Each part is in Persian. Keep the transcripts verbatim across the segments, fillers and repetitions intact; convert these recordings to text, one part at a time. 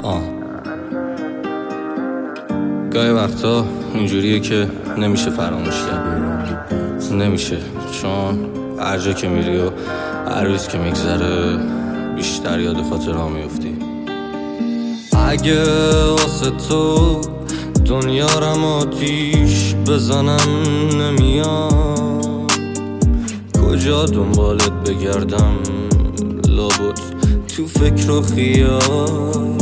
آه گاهی وقتا اینجوریه که نمیشه فراموش کرد، نمیشه، چون هر جا که میری و هر روز که میگذره بیشتر یاد خاطرها میفتی. اگه واسه تو دنیارم آتیش بزنم نمیام، کجا دنبالت بگردم لابد تو فکر و خیال.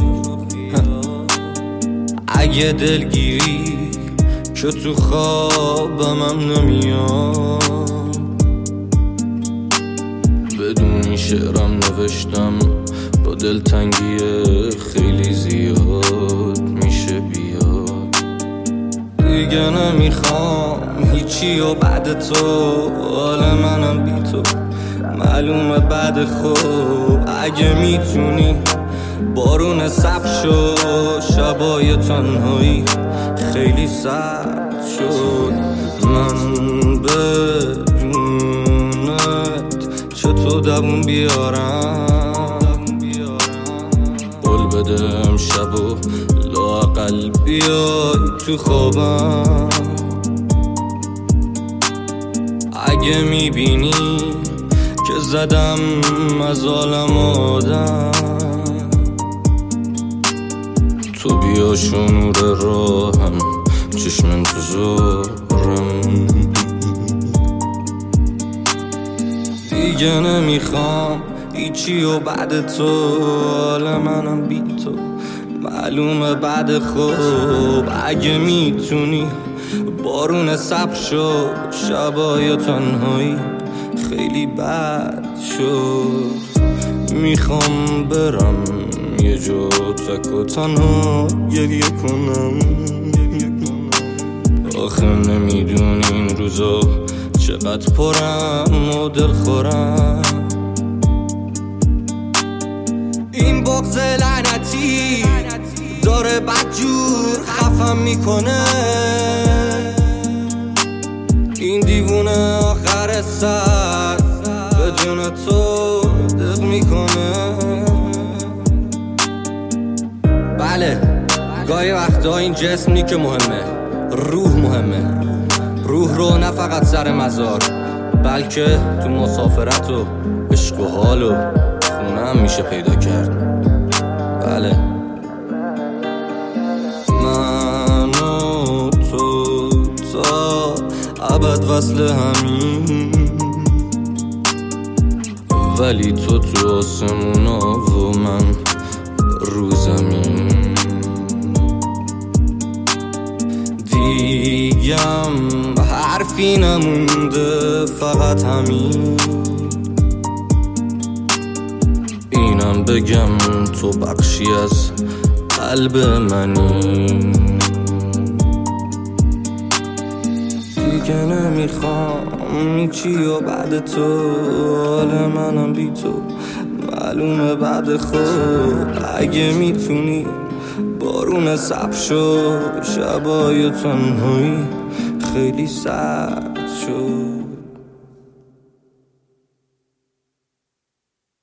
اگه دلگیری که تو خوابم نمیام، بدون شعرم نوشتم با دلتنگی خیلی زیاد میشه بیاد. دیگه نمیخوام هیچی و بعد تو، حال منم بی تو معلومه بعد خوب. اگه میتونی بارون سبز شد، شبای تنهایی خیلی سرد شد. من بدونت چطور دوون بیارم، قول بده امشب و لااقل بیای تو خوابم. اگه میبینی که زدم از عالم آدم، تو بیا شنور راهم چشمن تو زورم. دیگه نمیخوام هیچی و بعد تو، حال منم بی تو معلومه بعد خوب. اگه میتونی بارون سبز شد، شبای تنهایی خیلی بد شد. میخوام برم یه جا تک و تنها گریه کنم. آخه نمیدونی این روزا چقدر پرم و دل خورم. این بغض لعنتی داره بدجور خفم میکنه. این دیوونه آخر سر بدون تو دق میکنه. بله گاهی وقتا این جسمی که مهمه، روح مهمه. روح رو نه فقط سر مزار، بلکه تو مسافرت و عشق و حال و خونه هم میشه پیدا کرد. بله من و تو تا ابد وصل همین، ولی تو تو آسمونا و من رو زمین. دیگم حرفی نمونده فقط همین، اینم بگم تو بخشی از قلب منی. دیگه نمیخوام هیچی و بعد تو، حال منم بی تو معلومه بعد خود. اگه میتونی بارون سبز شد، شبای تنهایی خیلی سرد شد.